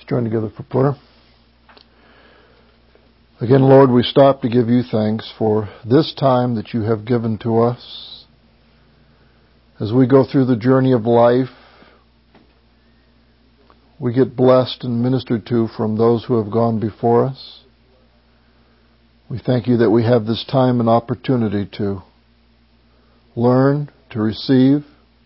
join together for prayer. Again, Lord, we stop to give you thanks for this time that you have given to us. As we go through the journey of life, we get blessed and ministered to from those who have gone before us. We thank you that we have this time and opportunity to learn, to receive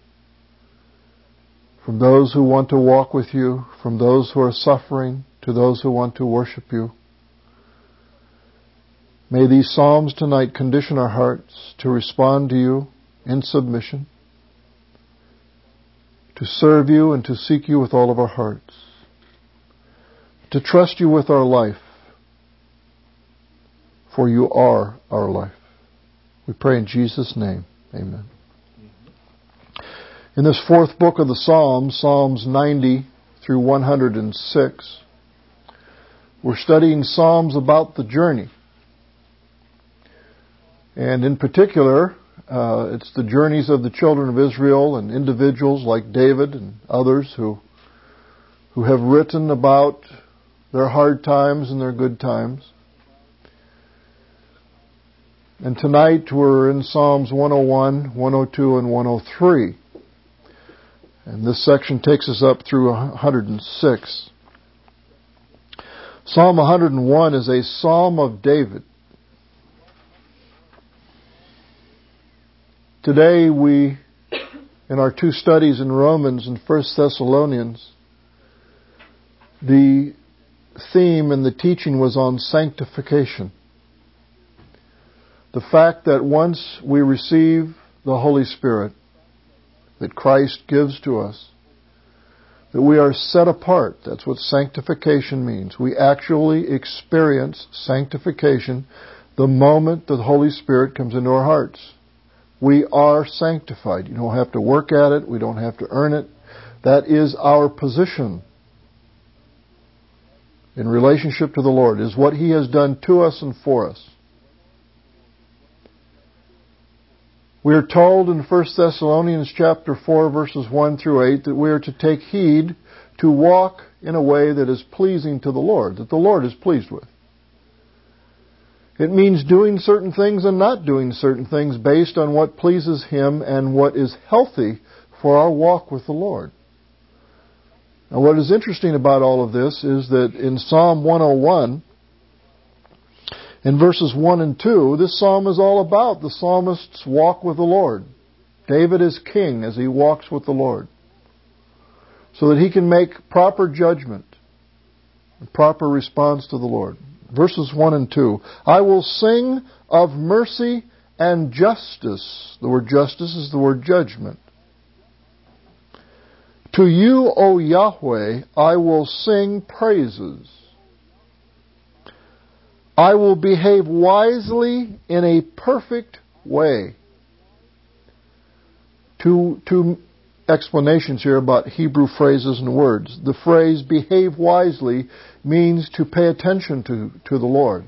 from those who want to walk with you, from those who are suffering, to those who want to worship you. May these Psalms tonight condition our hearts to respond to you in submission, to serve you and to seek you with all of our hearts, to trust you with our life, for you are our life. We pray in Jesus' name. Amen. In this fourth book of the Psalms, Psalms 90 through 106, we're studying Psalms about the journey. And in particular, it's the journeys of the children of Israel and individuals like David and others who have written about their hard times and their good times. And tonight we're in Psalms 101, 102, and 103. And this section takes us up through 106. Psalm 101 is a psalm of David. Today we, in our two studies in Romans and 1 Thessalonians, the theme and the teaching was on sanctification. The fact that once we receive the Holy Spirit that Christ gives to us, that we are set apart. That's what sanctification means. We actually experience sanctification the moment the Holy Spirit comes into our hearts. We are sanctified. You don't have to work at it. We don't have to earn it. That is our position in relationship to the Lord, is what He has done to us and for us. We are told in 1 Thessalonians chapter 4, verses 1 through 8, that we are to take heed to walk in a way that is pleasing to the Lord, that the Lord is pleased with. It means doing certain things and not doing certain things based on what pleases Him and what is healthy for our walk with the Lord. Now, what is interesting about all of this is that in Psalm 101, in verses 1 and 2, this psalm is all about the psalmist's walk with the Lord. David is king as he walks with the Lord, so that he can make proper judgment, and proper response to the Lord. Verses 1 and 2, I will sing of mercy and justice. The word justice is the word judgment. To you, O Yahweh, I will sing praises. I will behave wisely in a perfect way. Two explanations here about Hebrew phrases and words. The phrase behave wisely means to pay attention to the Lord.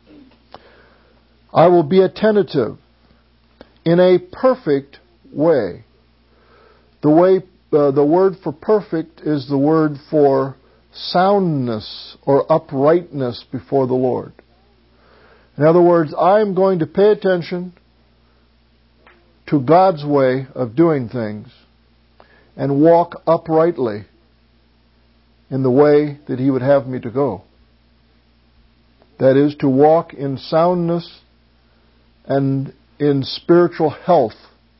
I will be attentive in a perfect way. The word for perfect is the word for soundness or uprightness before the Lord. In other words, I'm going to pay attention to God's way of doing things and walk uprightly in the way that He would have me to go. That is, to walk in soundness and in spiritual health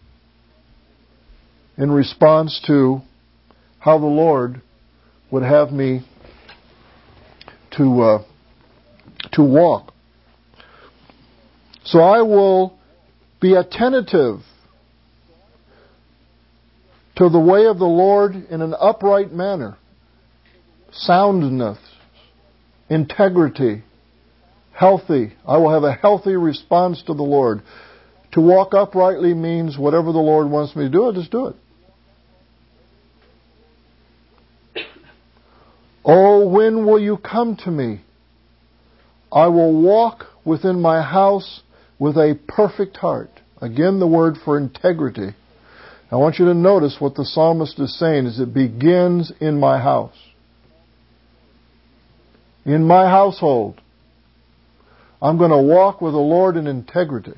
in response to how the Lord would have me to walk. So I will be attentive to the way of the Lord in an upright manner. Soundness, integrity, healthy. I will have a healthy response to the Lord. To walk uprightly means whatever the Lord wants me to do, I just do it. Oh, when will you come to me? I will walk within my house with a perfect heart. Again, the word for integrity. I want you to notice what the psalmist is saying is it begins in my house. in my household, I'm going to walk with the Lord in integrity,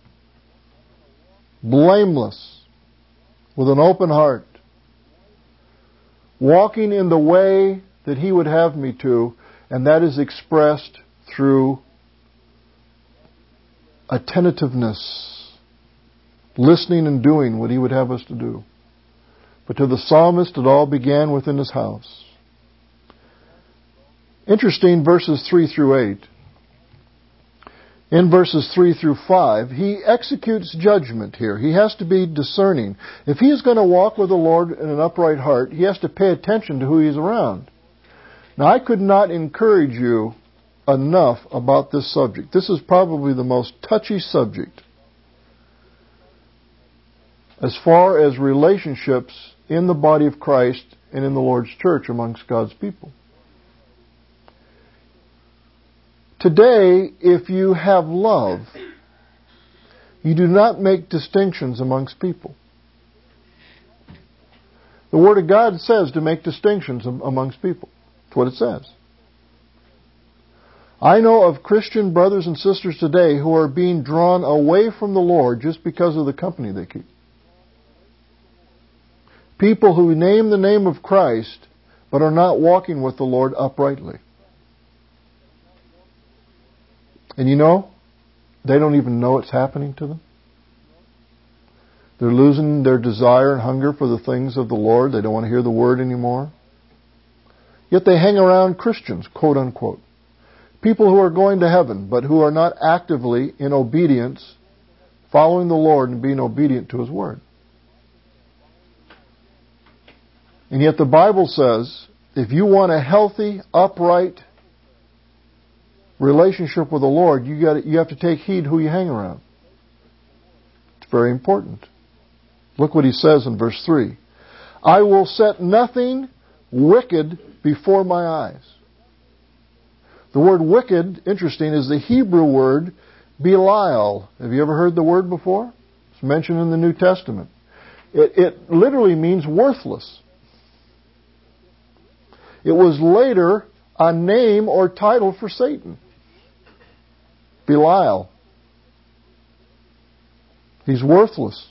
blameless, with an open heart, walking in the way that He would have me to, and that is expressed through attentiveness, listening and doing what He would have us to do. But to the psalmist, it all began within his house. Interesting, verses 3 through 8. In verses 3 through 5, he executes judgment here. He has to be discerning. If he is going to walk with the Lord in an upright heart, he has to pay attention to who he's around. Now, I could not encourage you enough about this subject. This is probably the most touchy subject as far as relationships in the body of Christ and in the Lord's church amongst God's people. Today, if you have love, you do not make distinctions amongst people. The Word of God says to make distinctions amongst people. That's what it says. I know of Christian brothers and sisters today who are being drawn away from the Lord just because of the company they keep. People who name the name of Christ but are not walking with the Lord uprightly. And you know, they don't even know it's happening to them. They're losing their desire and hunger for the things of the Lord. They don't want to hear the Word anymore. Yet they hang around Christians, quote unquote. People who are going to heaven, but who are not actively in obedience, following the Lord and being obedient to His Word. And yet the Bible says, if you want a healthy, upright relationship with the Lord, you have to take heed who you hang around. It's very important. Look what He says in verse 3. I will set nothing wicked before my eyes. The word wicked, interesting, is the Hebrew word Belial. Have you ever heard the word before? It's mentioned in the New Testament. It literally means worthless. It was later a name or title for Satan. Belial. He's worthless.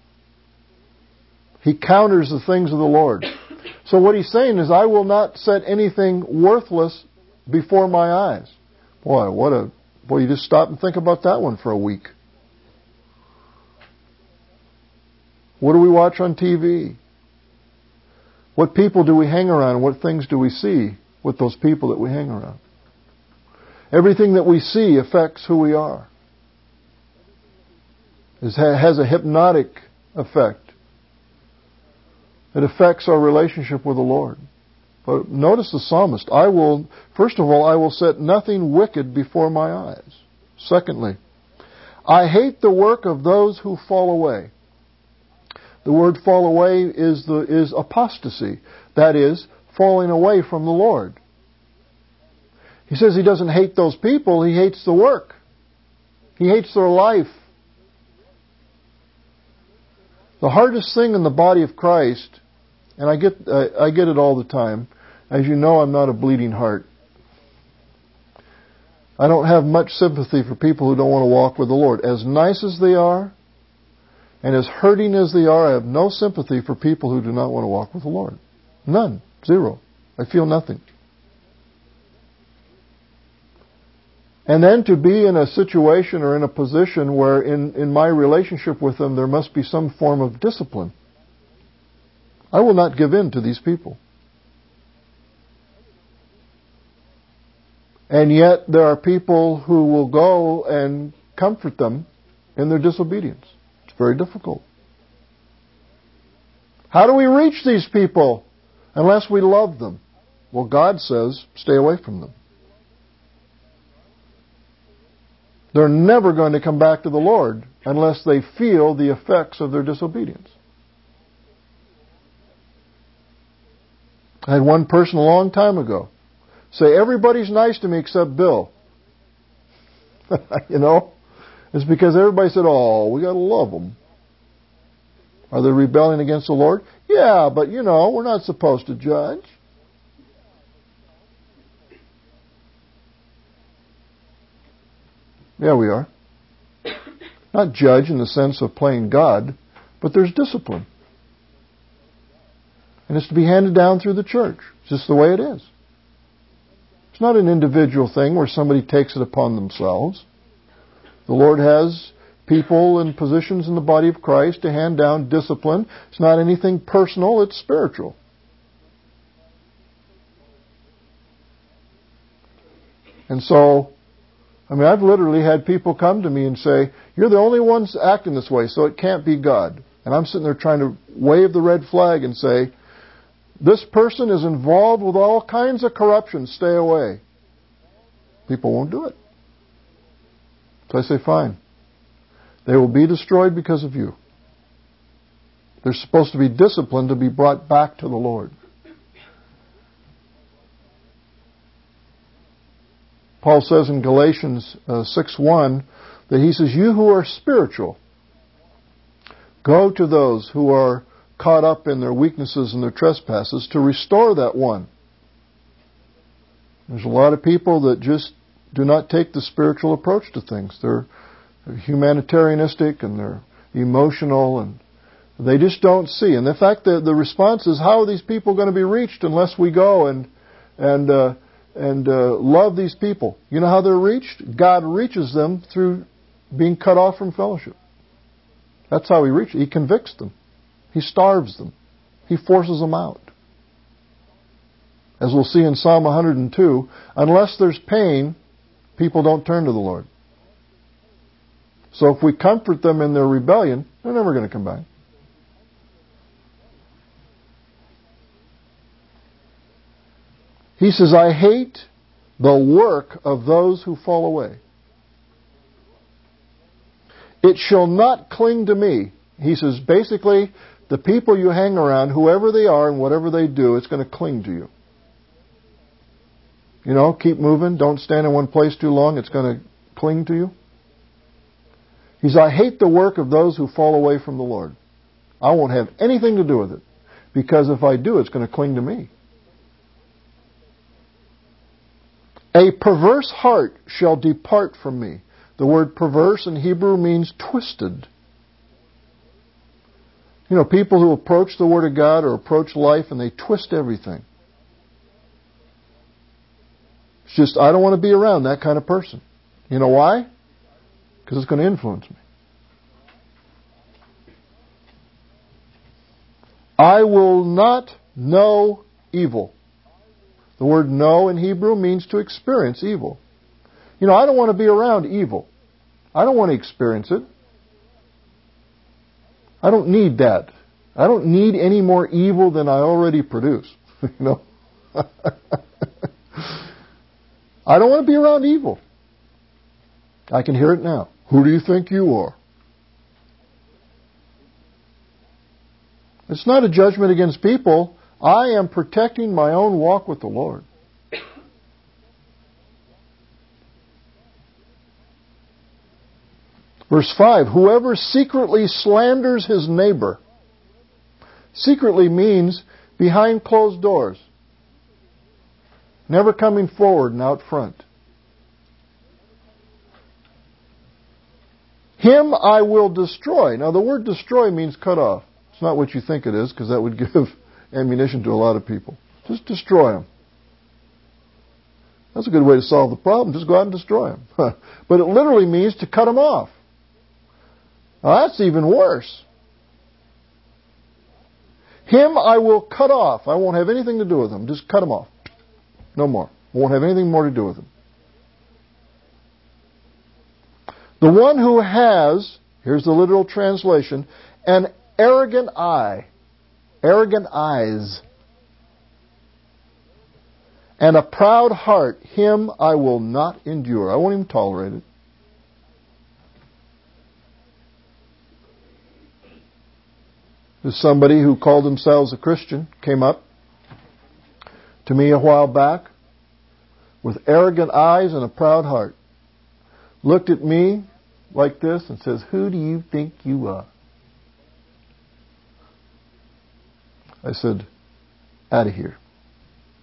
He counters the things of the Lord. So what he's saying is, I will not set anything worthless before my eyes. Boy, you just stop and think about that one for a week. What do we watch on TV? What people do we hang around? What things do we see with those people that we hang around? Everything that we see affects who we are. It has a hypnotic effect. It affects our relationship with the Lord. But notice the psalmist. First of all, I will set nothing wicked before my eyes. Secondly, I hate the work of those who fall away. The word fall away is apostasy. That is, falling away from the Lord. He says he doesn't hate those people, he hates the work. He hates their life. The hardest thing in the body of Christ, and I get it all the time, as you know, I'm not a bleeding heart. I don't have much sympathy for people who don't want to walk with the Lord. As nice as they are, and as hurting as they are, I have no sympathy for people who do not want to walk with the Lord. None. Zero. I feel nothing. And then to be in a situation or in a position where in my relationship with them there must be some form of discipline. I will not give in to these people. And yet there are people who will go and comfort them in their disobedience. It's very difficult. How do we reach these people unless we love them? Well, God says, stay away from them. They're never going to come back to the Lord unless they feel the effects of their disobedience. I had one person a long time ago say, everybody's nice to me except Bill. You know? It's because everybody said, oh, we got to love them. Are they rebelling against the Lord? Yeah, but we're not supposed to judge. Yeah, we are. Not judge in the sense of playing God, but there's discipline. And it's to be handed down through the church. It's just the way it is. It's not an individual thing where somebody takes it upon themselves. The Lord has people in positions in the body of Christ to hand down discipline. It's not anything personal, it's spiritual. And so, I've literally had people come to me and say, you're the only ones acting this way, so it can't be God. And I'm sitting there trying to wave the red flag and say, this person is involved with all kinds of corruption. Stay away. People won't do it. So I say, fine. They will be destroyed because of you. They're supposed to be disciplined to be brought back to the Lord. Paul says in Galatians 6:1 that he says, you who are spiritual, go to those who are caught up in their weaknesses and their trespasses to restore that one. There's a lot of people that just do not take the spiritual approach to things. They're humanitarianistic and they're emotional and they just don't see. And in fact, the response is, how are these people going to be reached unless we go and love these people? You know how they're reached? God reaches them through being cut off from fellowship. That's how He reaches. He convicts them. He starves them. He forces them out. As we'll see in Psalm 102, unless there's pain, people don't turn to the Lord. So if we comfort them in their rebellion, they're never going to come back. He says, I hate the work of those who fall away. It shall not cling to me. He says, basically, the people you hang around, whoever they are and whatever they do, it's going to cling to you. You know, keep moving. Don't stand in one place too long. It's going to cling to you. He says, I hate the work of those who fall away from the Lord. I won't have anything to do with it. Because if I do, it's going to cling to me. A perverse heart shall depart from me. The word perverse in Hebrew means twisted. You know, people who approach the Word of God or approach life and they twist everything. It's just, I don't want to be around that kind of person. You know why? Because it's going to influence me. I will not know evil. The word know in Hebrew means to experience evil. You know, I don't want to be around evil. I don't want to experience it. I don't need that. I don't need any more evil than I already produce. You know? I don't want to be around evil. I can hear it now. Who do you think you are? It's not a judgment against people. I am protecting my own walk with the Lord. Verse 5, whoever secretly slanders his neighbor. Secretly means behind closed doors. Never coming forward and out front. Him I will destroy. Now the word destroy means cut off. It's not what you think it is, because that would give ammunition to a lot of people. Just destroy them. That's a good way to solve the problem. Just go out and destroy them. But it literally means to cut them off. Now that's even worse. Him I will cut off. I won't have anything to do with him. Just cut him off. No more. I won't have anything more to do with him. The one who has, here's the literal translation, an arrogant eye, arrogant eyes, and a proud heart, him I will not endure. I won't even tolerate it. There's somebody who called themselves a Christian, came up to me a while back with arrogant eyes and a proud heart. Looked at me like this and says, who do you think you are? I said, out of here.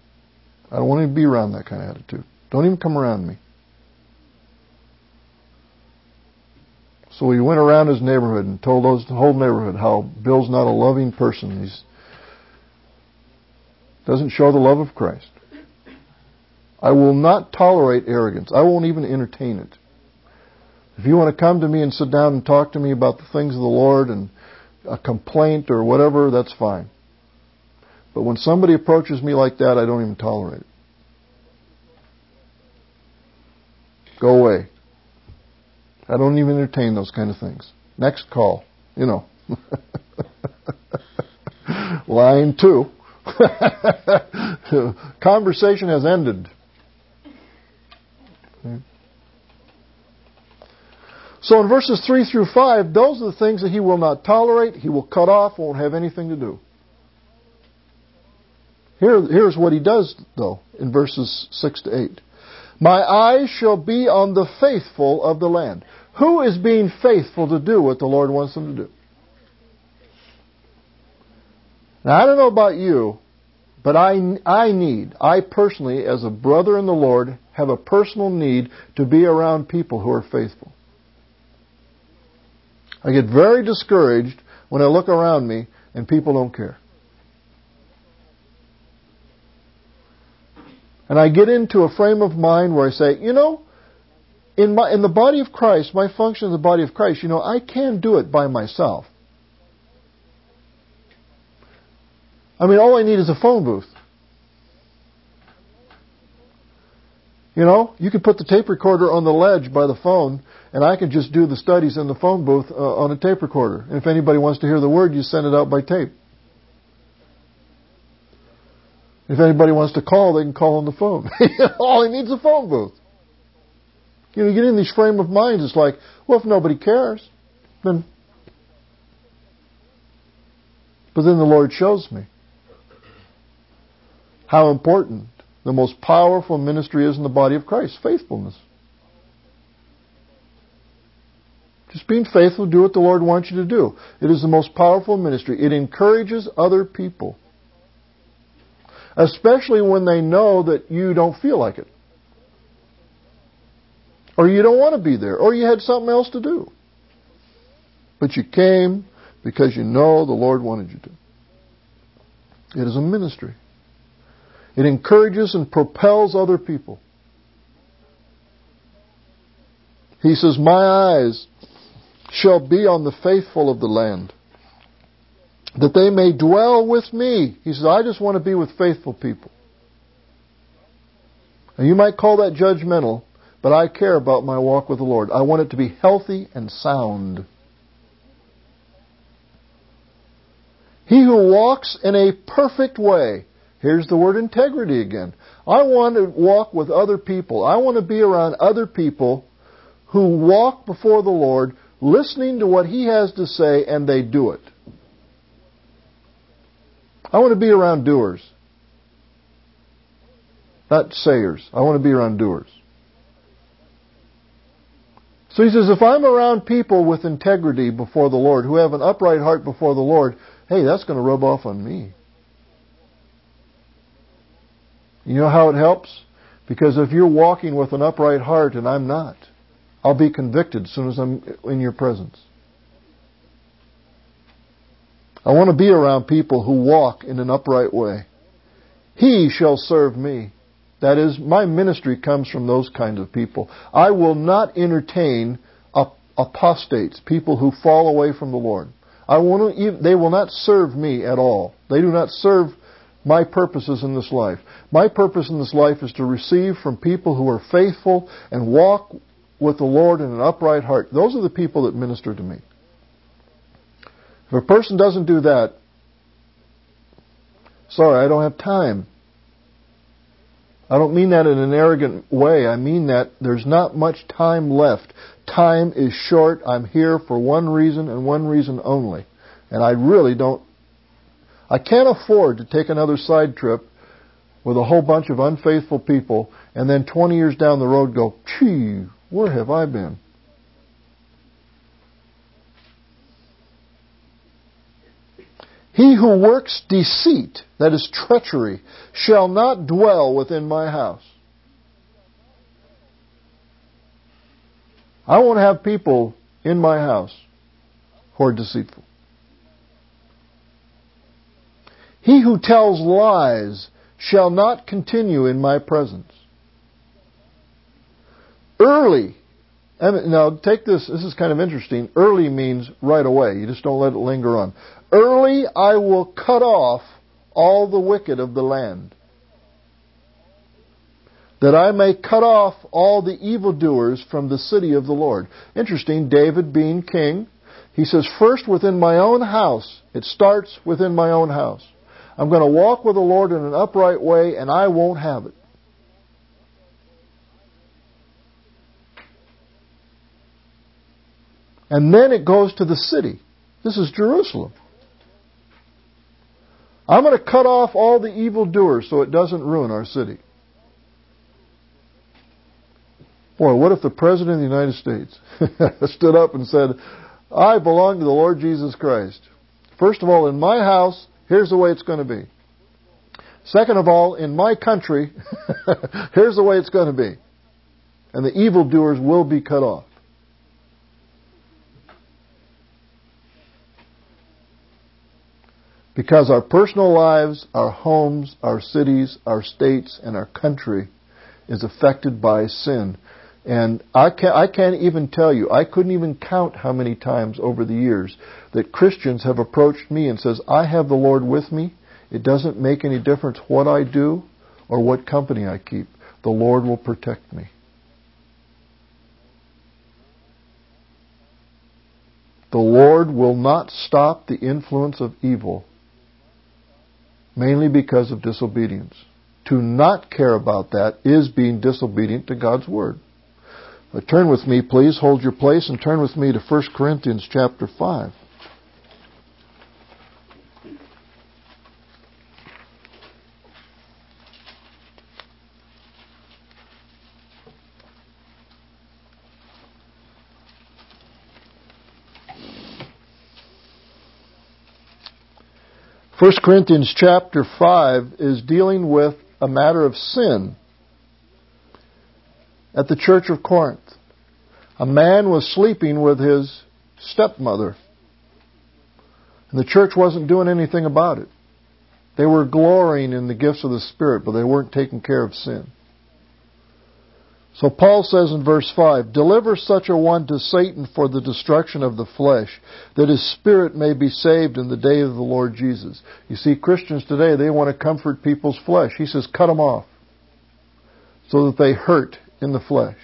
I don't want to be around that kind of attitude. Don't even come around me. So he went around his neighborhood and told the whole neighborhood how Bill's not a loving person. He doesn't show the love of Christ. I will not tolerate arrogance. I won't even entertain it. If you want to come to me and sit down and talk to me about the things of the Lord and a complaint or whatever, that's fine. But when somebody approaches me like that, I don't even tolerate it. Go away. I don't even entertain those kind of things. Next call. You know. Line 2. Conversation has ended. So in verses 3 through 5, those are the things that he will not tolerate, he will cut off, won't have anything to do. Here's what he does, though, in verses 6 to 8. My eyes shall be on the faithful of the land. Who is being faithful to do what the Lord wants them to do? Now, I don't know about you, but I personally, as a brother in the Lord, have a personal need to be around people who are faithful. I get very discouraged when I look around me and people don't care. And I get into a frame of mind where I say, in the body of Christ, my function in the body of Christ, I can do it by myself. I mean, all I need is a phone booth. You can put the tape recorder on the ledge by the phone, and I can just do the studies in the phone booth on a tape recorder. And if anybody wants to hear the word, you send it out by tape. If anybody wants to call, they can call on the phone. All he needs is a phone booth. You get in these frame of minds, it's like, well, if nobody cares, then... But then the Lord shows me how important the most powerful ministry is in the body of Christ, faithfulness. Just being faithful, do what the Lord wants you to do. It is the most powerful ministry. It encourages other people. Especially when they know that you don't feel like it. Or you don't want to be there. Or you had something else to do. But you came because you know the Lord wanted you to. It is a ministry. It encourages and propels other people. He says, my eyes shall be on the faithful of the land, that they may dwell with me. He says, I just want to be with faithful people. And you might call that judgmental, but I care about my walk with the Lord. I want it to be healthy and sound. He who walks in a perfect way. Here's the word integrity again. I want to walk with other people. I want to be around other people who walk before the Lord, listening to what He has to say, and they do it. I want to be around doers. Not sayers. I want to be around doers. So he says, if I'm around people with integrity before the Lord, who have an upright heart before the Lord, hey, that's going to rub off on me. You know how it helps? Because if you're walking with an upright heart and I'm not, I'll be convicted as soon as I'm in your presence. I want to be around people who walk in an upright way. He shall serve me. That is, my ministry comes from those kinds of people. I will not entertain apostates, people who fall away from the Lord. They will not serve me at all. They do not serve my purposes in this life. My purpose in this life is to receive from people who are faithful and walk with the Lord in an upright heart. Those are the people that minister to me. If a person doesn't do that, sorry, I don't have time. I don't mean that in an arrogant way. I mean that there's not much time left. Time is short. I'm here for one reason and one reason only. And I can't afford to take another side trip with a whole bunch of unfaithful people and then 20 years down the road go, gee, where have I been? He who works deceit, that is treachery, shall not dwell within my house. I won't have people in my house who are deceitful. He who tells lies shall not continue in my presence. Early. And now take this is kind of interesting. Early means right away. You just don't let it linger on. Early I will cut off all the wicked of the land, that I may cut off all the evildoers from the city of the Lord. Interesting, David being king, he says, first within my own house. It starts within my own house. I'm going to walk with the Lord in an upright way, and I won't have it. And then it goes to the city. This is Jerusalem. I'm going to cut off all the evildoers so it doesn't ruin our city. Boy, what if the President of the United States stood up and said, I belong to the Lord Jesus Christ. First of all, in my house, here's the way it's going to be. Second of all, in my country, here's the way it's going to be. And the evildoers will be cut off. Because our personal lives, our homes, our cities, our states, and our country is affected by sin. And I can't even tell you, I couldn't even count how many times over the years that Christians have approached me and says, I have the Lord with me. It doesn't make any difference what I do or what company I keep. The Lord will protect me. The Lord will not stop the influence of evil, mainly because of disobedience. To not care about that is being disobedient to God's Word. But turn with me, please. Hold your place and turn with me to 1 Corinthians chapter 5. First Corinthians chapter 5 is dealing with a matter of sin at the church of Corinth. A man was sleeping with his stepmother, and the church wasn't doing anything about it. They were glorying in the gifts of the Spirit, but they weren't taking care of sin. So Paul says in verse 5, deliver such a one to Satan for the destruction of the flesh, that his spirit may be saved in the day of the Lord Jesus. You see, Christians today, they want to comfort people's flesh. He says, cut them off so that they hurt in the flesh,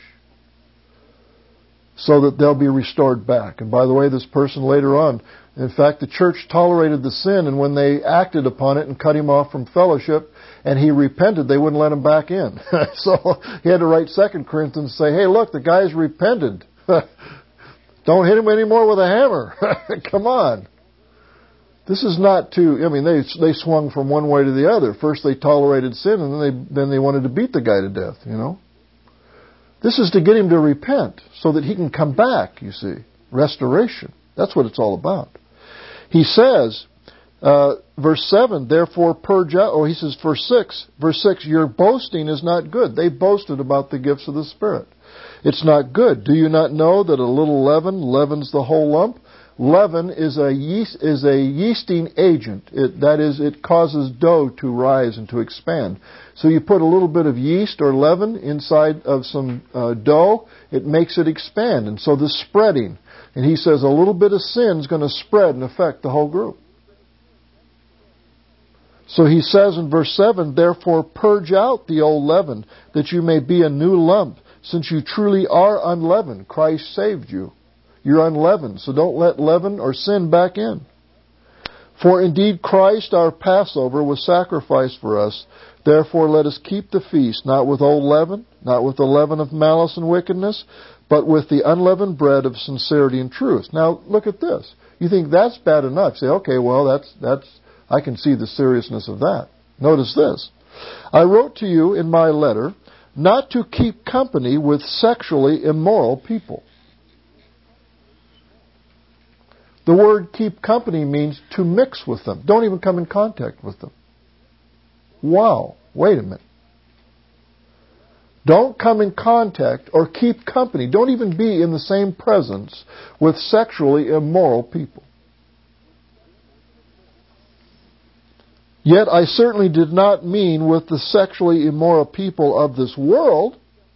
so that they'll be restored back. And by the way, this person later on, in fact, the church tolerated the sin, and when they acted upon it and cut him off from fellowship, and he repented, they wouldn't let him back in. So he had to write 2 Corinthians and say, hey, look, the guy's repented. Don't hit him anymore with a hammer. Come on. This is not they swung from one way to the other. First they tolerated sin, and then they wanted to beat the guy to death, you know. This is to get him to repent so that he can come back, you see. Restoration. That's what it's all about. He says, verse 7, therefore purge out, he says, verse 6, your boasting is not good. They boasted about the gifts of the Spirit. It's not good. Do you not know that a little leaven leavens the whole lump? Leaven is a yeasting agent. It causes dough to rise and to expand. So you put a little bit of yeast or leaven inside of some dough, it makes it expand. And so the spreading. And he says a little bit of sin is going to spread and affect the whole group. So he says in verse 7, therefore purge out the old leaven, that you may be a new lump, since you truly are unleavened. Christ saved you. You're unleavened, so don't let leaven or sin back in. For indeed Christ our Passover was sacrificed for us. Therefore let us keep the feast, not with old leaven, not with the leaven of malice and wickedness, but with the unleavened bread of sincerity and truth. Now look at this. You think that's bad enough. Say, okay, well that's I can see the seriousness of that. Notice this. I wrote to you in my letter not to keep company with sexually immoral people. The word keep company means to mix with them. Don't even come in contact with them. Wow. Wait a minute. Don't come in contact or keep company. Don't even be in the same presence with sexually immoral people. Yet I certainly did not mean with the sexually immoral people of this world,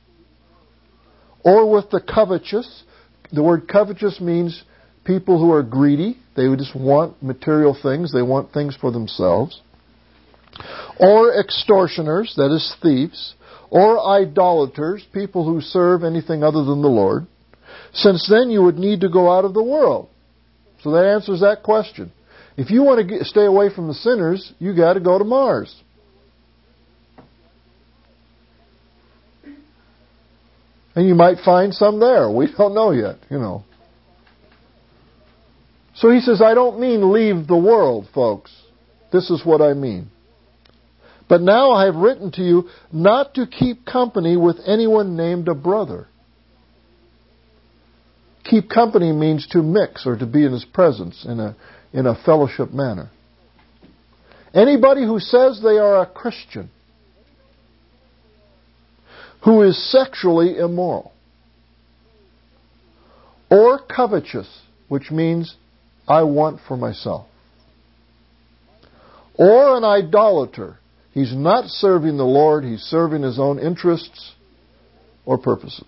or with the covetous. The word covetous means people who are greedy. They would just want material things. They want things for themselves. Or extortioners, that is thieves. Or idolaters, people who serve anything other than the Lord. Since then you would need to go out of the world. So that answers that question. If you want to stay away from the sinners, you got to go to Mars. And you might find some there. We don't know yet, So he says, I don't mean leave the world, folks. This is what I mean. But now I have written to you not to keep company with anyone named a brother. Keep company means to mix or to be in his presence in a fellowship manner. Anybody who says they are a Christian, who is sexually immoral, or covetous, which means I want for myself, or an idolater. He's not serving the Lord, he's serving his own interests or purposes.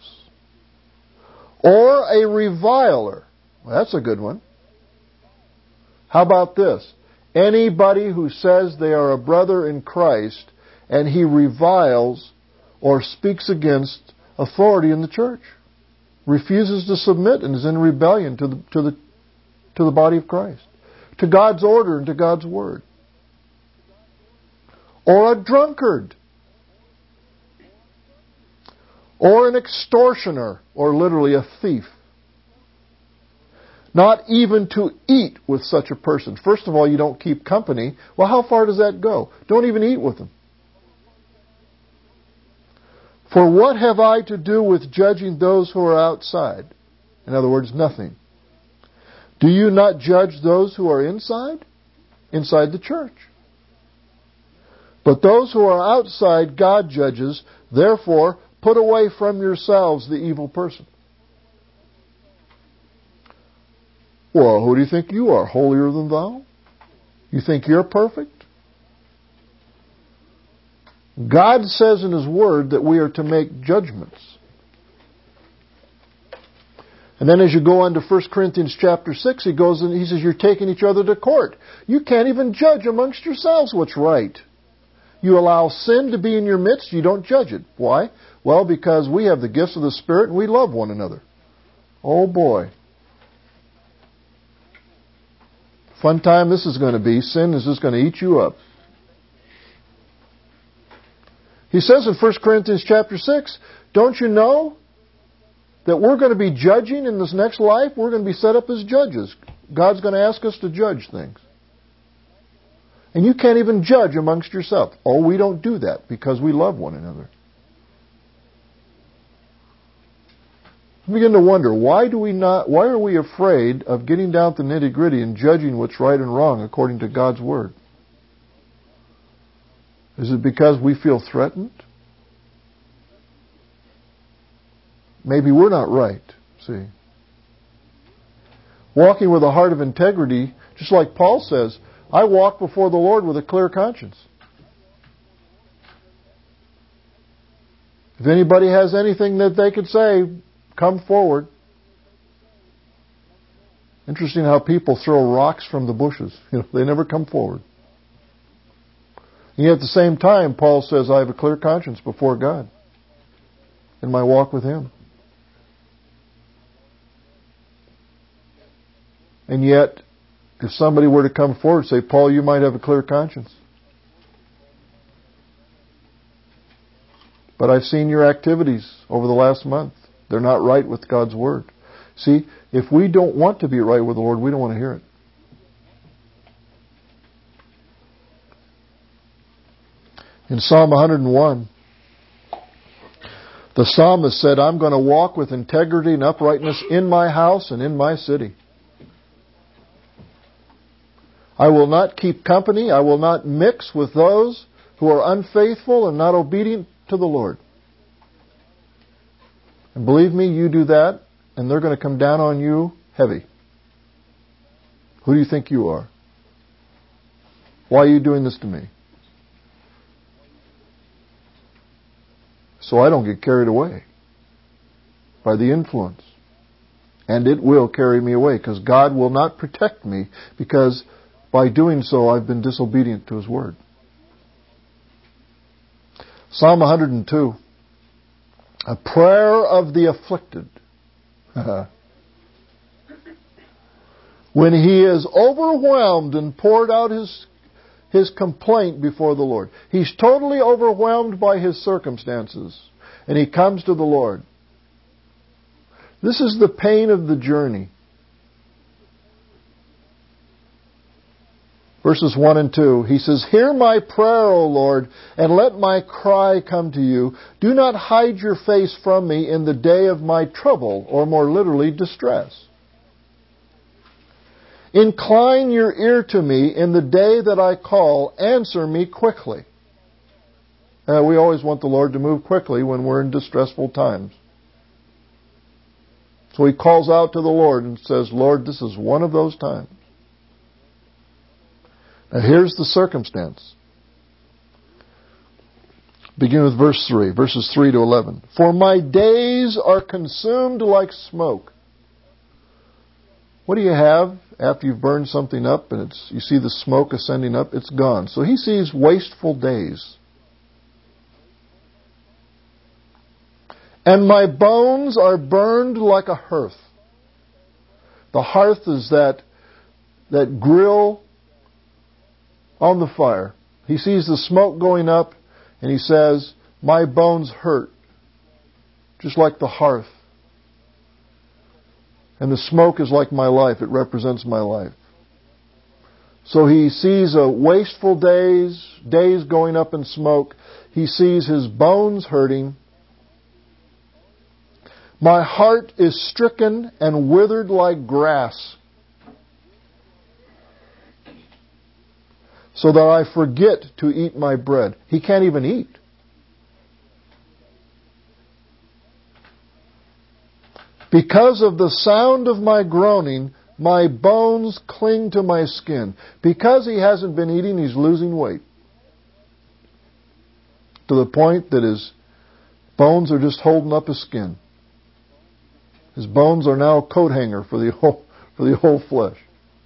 Or a reviler. Well, that's a good one. How about this? Anybody who says they are a brother in Christ and he reviles or speaks against authority in the church, refuses to submit and is in rebellion to the body of Christ, to God's order and to God's word. Or a drunkard. Or an extortioner, or literally a thief. Not even to eat with such a person. First of all, you don't keep company. Well, how far does that go? Don't even eat with them. For what have I to do with judging those who are outside? In other words, nothing. Do you not judge those who are inside? Inside the church. But those who are outside, God judges. Therefore, put away from yourselves the evil person. Well, who do you think you are? Holier than thou? You think you're perfect? God says in His Word that we are to make judgments. And then as you go on to 1 Corinthians chapter 6, he goes and he says you're taking each other to court. You can't even judge amongst yourselves what's right. You allow sin to be in your midst, you don't judge it. Why? Well, because we have the gifts of the Spirit and we love one another. Oh boy. Fun time this is going to be. Sin is just going to eat you up. He says in 1 Corinthians chapter 6, don't you know that we're going to be judging in this next life? We're going to be set up as judges. God's going to ask us to judge things. And you can't even judge amongst yourself. Oh, we don't do that because we love one another. I begin to wonder, why are we afraid of getting down to the nitty-gritty and judging what's right and wrong according to God's Word? Is it because we feel threatened? Maybe we're not right, see. Walking with a heart of integrity, just like Paul says, I walk before the Lord with a clear conscience. If anybody has anything that they could say, come forward. Interesting how people throw rocks from the bushes. They never come forward. And yet at the same time, Paul says, I have a clear conscience before God in my walk with Him. And yet, if somebody were to come forward and say, Paul, you might have a clear conscience, but I've seen your activities over the last month. They're not right with God's Word. See, if we don't want to be right with the Lord, we don't want to hear it. In Psalm 101, the psalmist said, I'm going to walk with integrity and uprightness in my house and in my city. I will not keep company. I will not mix with those who are unfaithful and not obedient to the Lord. And believe me, you do that, and they're going to come down on you heavy. Who do you think you are? Why are you doing this to me? So I don't get carried away by the influence. And it will carry me away, because God will not protect me, because by doing so I've been disobedient to His Word. Psalm 102. A prayer of the afflicted. When he is overwhelmed and poured out his complaint before the Lord. He's totally overwhelmed by his circumstances. And he comes to the Lord. This is the pain of the journey. Verses 1 and 2, he says, Hear my prayer, O Lord, and let my cry come to you. Do not hide your face from me in the day of my trouble, or more literally, distress. Incline your ear to me in the day that I call. Answer me quickly. We always want the Lord to move quickly when we're in distressful times. So he calls out to the Lord and says, Lord, this is one of those times. Now here's the circumstance. Begin with verse 3, verses 3 to 11. For my days are consumed like smoke. What do you have after you've burned something up and you see the smoke ascending up? It's gone. So he sees wasteful days. And my bones are burned like a hearth. The hearth is that grill on the fire. He sees the smoke going up and he says, my bones hurt, just like the hearth. And the smoke is like my life. It represents my life. So he sees a wasteful days going up in smoke. He sees his bones hurting. My heart is stricken and withered like grass, so that I forget to eat my bread. He can't even eat. Because of the sound of my groaning, my bones cling to my skin. Because he hasn't been eating, he's losing weight. To the point that his bones are just holding up his skin. His bones are now a coat hanger for the whole flesh.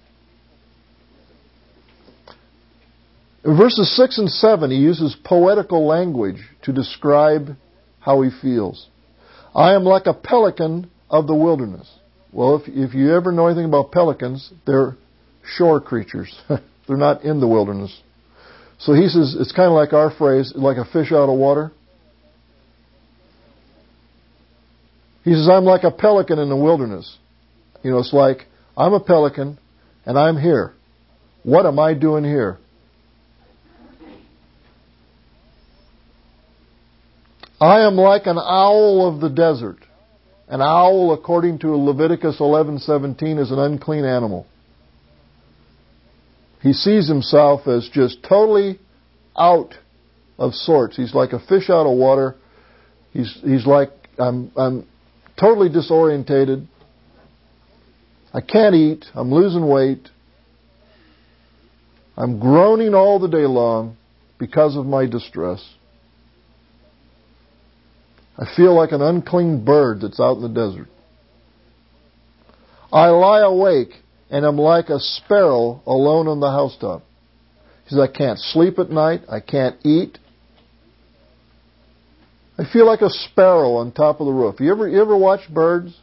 In verses 6 and 7, he uses poetical language to describe how he feels. I am like a pelican of the wilderness. Well, if you ever know anything about pelicans, they're shore creatures. They're not in the wilderness. So he says, it's kind of like our phrase, like a fish out of water. He says, I'm like a pelican in the wilderness. You know, it's like, I'm a pelican, and I'm here. What am I doing here? I am like an owl of the desert. An owl, according to Leviticus 11:17, is an unclean animal. He sees himself as just totally out of sorts. He's like a fish out of water. He's like, I'm totally disorientated. I can't eat. I'm losing weight. I'm groaning all the day long because of my distress. I feel like an unclean bird that's out in the desert. I lie awake and am like a sparrow alone on the housetop. He says, I can't sleep at night. I can't eat. I feel like a sparrow on top of the roof. You ever watch birds?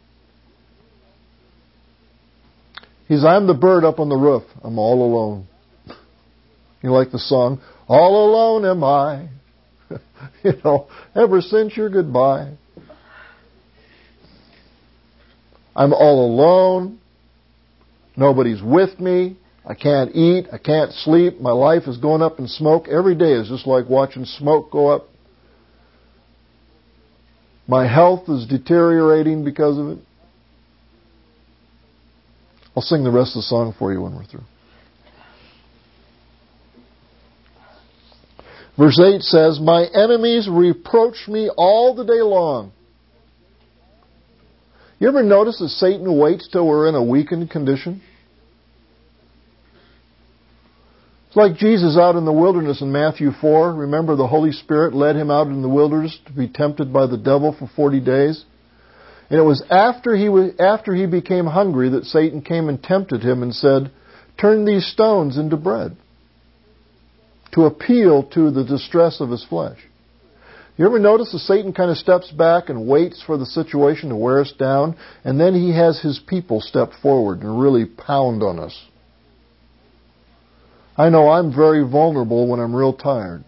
He says, I'm the bird up on the roof. I'm all alone. You like the song, All Alone Am I. You know, ever since your goodbye. I'm all alone. Nobody's with me. I can't eat. I can't sleep. My life is going up in smoke. Every day is just like watching smoke go up. My health is deteriorating because of it. I'll sing the rest of the song for you when we're through. Verse 8 says, my enemies reproach me all the day long. You ever notice that Satan waits till we're in a weakened condition? It's like Jesus out in the wilderness in Matthew 4. Remember, the Holy Spirit led him out in the wilderness to be tempted by the devil for 40 days. And it was after he became hungry that Satan came and tempted him and said, "Turn these stones into bread," to appeal to the distress of his flesh. You ever notice that Satan kind of steps back and waits for the situation to wear us down, and then he has his people step forward and really pound on us? I know I'm very vulnerable when I'm real tired.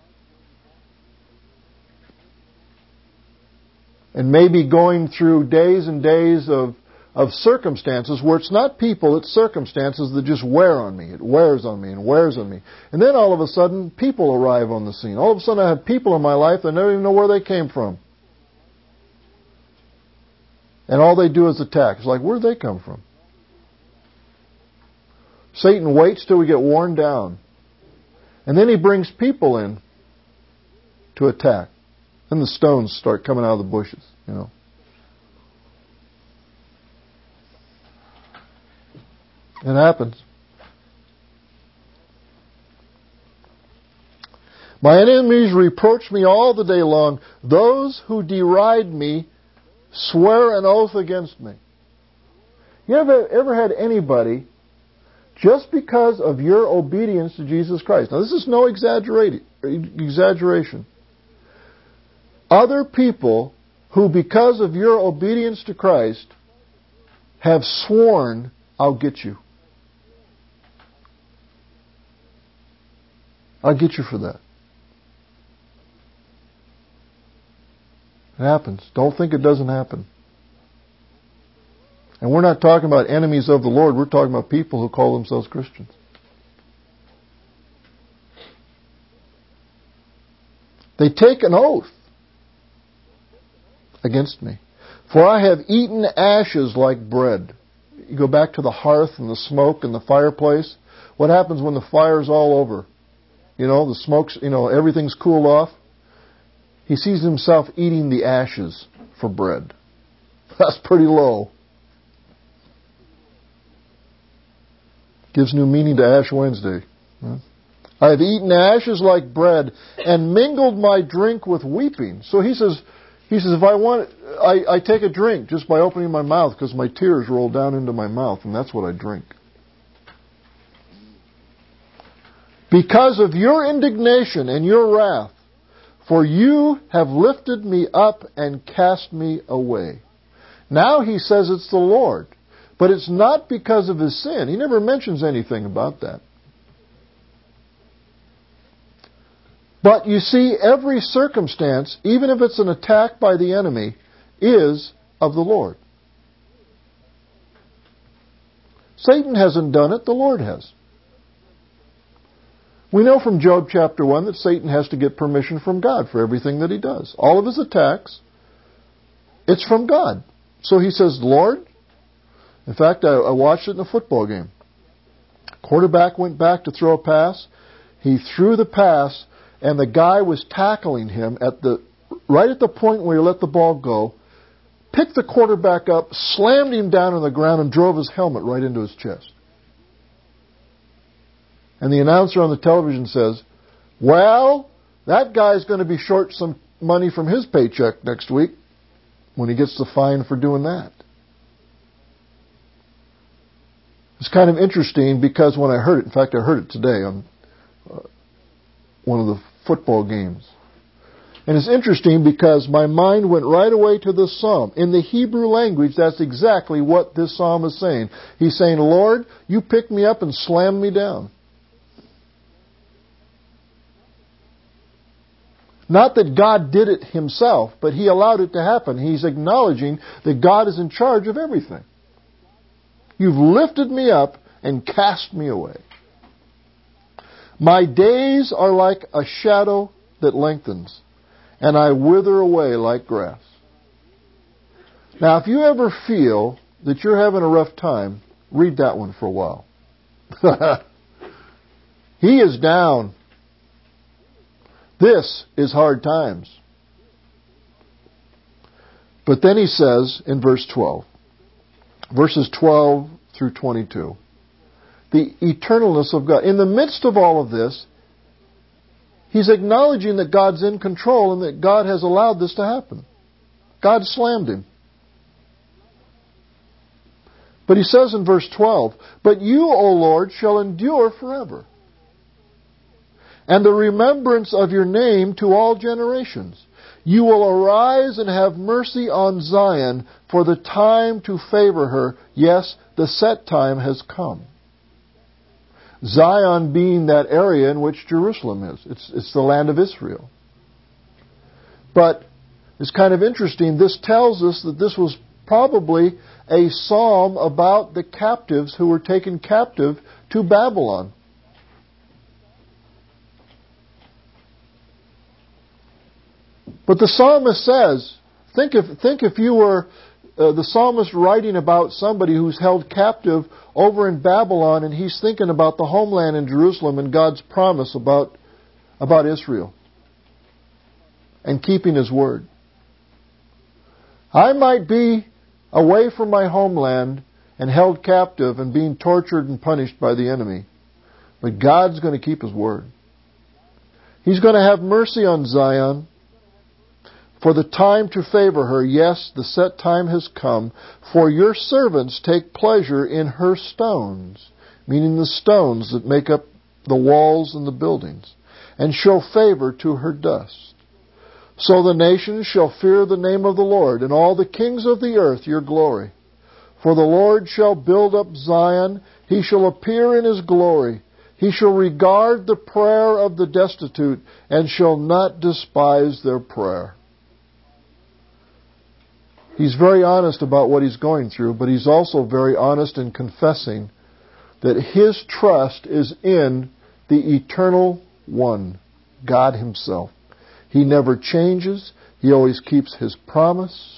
And maybe going through days and days of circumstances where it's not people, it's circumstances that just wear on me. It wears on me and wears on me. And then all of a sudden, people arrive on the scene. All of a sudden I have people in my life that I don't even know where they came from. And all they do is attack. It's like, where'd they come from? Satan waits till we get worn down. And then he brings people in to attack. Then the stones start coming out of the bushes, you know. It happens. My enemies reproach me all the day long. Those who deride me swear an oath against me. You ever had anybody, just because of your obedience to Jesus Christ? Now, this is no exaggeration. Other people who, because of your obedience to Christ, have sworn, "I'll get you. I'll get you for that." It happens. Don't think it doesn't happen. And we're not talking about enemies of the Lord. We're talking about people who call themselves Christians. They take an oath against me. For I have eaten ashes like bread. You go back to the hearth and the smoke and the fireplace. What happens when the fire's all over? You know, the smoke's, everything's cooled off. He sees himself eating the ashes for bread. That's pretty low. Gives new meaning to Ash Wednesday. I have eaten ashes like bread and mingled my drink with weeping. So he says, if I want, I take a drink just by opening my mouth because my tears roll down into my mouth, and that's what I drink. Because of your indignation and your wrath, for you have lifted me up and cast me away. Now he says it's the Lord, but it's not because of his sin. He never mentions anything about that. But you see, every circumstance, even if it's an attack by the enemy, is of the Lord. Satan hasn't done it, the Lord has. We know from Job chapter 1 that Satan has to get permission from God for everything that he does. All of his attacks, it's from God. So he says, "Lord," in fact, I watched it in a football game. Quarterback went back to throw a pass. He threw the pass, and the guy was tackling him right at the point where he let the ball go, picked the quarterback up, slammed him down on the ground, and drove his helmet right into his chest. And the announcer on the television says, "Well, that guy's going to be short some money from his paycheck next week when he gets the fine for doing that." It's kind of interesting because when I heard it, in fact, I heard it today on one of the football games. And it's interesting because my mind went right away to this psalm. In the Hebrew language, that's exactly what this psalm is saying. He's saying, "Lord, you picked me up and slammed me down." Not that God did it himself, but he allowed it to happen. He's acknowledging that God is in charge of everything. You've lifted me up and cast me away. My days are like a shadow that lengthens, and I wither away like grass. Now, if you ever feel that you're having a rough time, read that one for a while. He is down. This is hard times. But then he says in verse 12, verses 12 through 22. The eternalness of God. In the midst of all of this, he's acknowledging that God's in control and that God has allowed this to happen. God slammed him. But he says in verse 12, "But you, O Lord, shall endure forever, and the remembrance of your name to all generations. You will arise and have mercy on Zion, for the time to favor her. Yes, the set time has come." Zion being that area in which Jerusalem is. It's the land of Israel. But it's kind of interesting. This tells us that this was probably a psalm about the captives who were taken captive to Babylon. But the psalmist says, think if you were the psalmist writing about somebody who's held captive over in Babylon, and he's thinking about the homeland in Jerusalem and God's promise about Israel and keeping His word. I might be away from my homeland and held captive and being tortured and punished by the enemy, but God's going to keep His word. He's going to have mercy on Zion, for the time to favor her. Yes, the set time has come. For your servants take pleasure in her stones, meaning the stones that make up the walls and the buildings, and show favor to her dust. So the nations shall fear the name of the Lord, and all the kings of the earth your glory. For the Lord shall build up Zion, He shall appear in His glory. He shall regard the prayer of the destitute, and shall not despise their prayer. He's very honest about what he's going through, but he's also very honest in confessing that his trust is in the Eternal One, God Himself. He never changes. He always keeps His promise.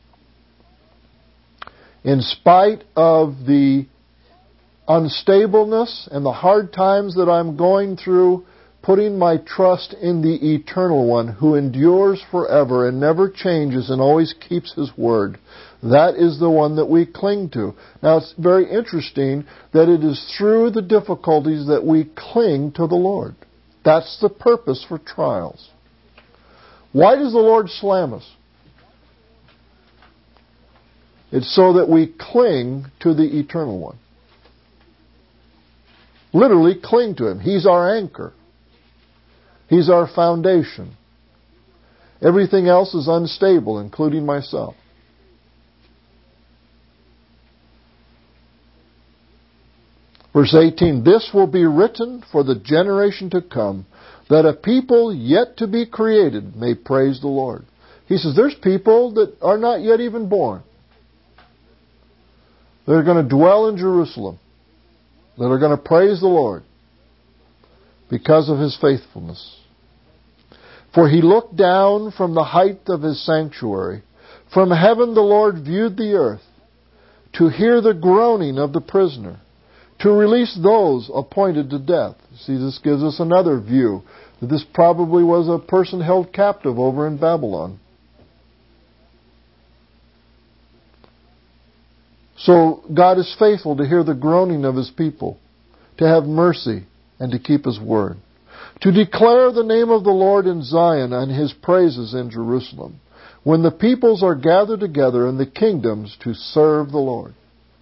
In spite of the unstableness and the hard times that I'm going through, putting my trust in the Eternal One who endures forever and never changes and always keeps His word. That is the one that we cling to. Now, it's very interesting that it is through the difficulties that we cling to the Lord. That's the purpose for trials. Why does the Lord slam us? It's so that we cling to the Eternal One. Literally cling to Him. He's our anchor. He's our foundation. Everything else is unstable, including myself. Verse 18, "This will be written for the generation to come, that a people yet to be created may praise the Lord." He says there's people that are not yet even born. They're going to dwell in Jerusalem, that are going to praise the Lord because of His faithfulness. "For He looked down from the height of His sanctuary. From heaven the Lord viewed the earth, to hear the groaning of the prisoner, to release those appointed to death." See, this gives us another view, that this probably was a person held captive over in Babylon. So God is faithful to hear the groaning of His people, to have mercy, and to keep His word. "To declare the name of the Lord in Zion and His praises in Jerusalem, when the peoples are gathered together and the kingdoms to serve the Lord."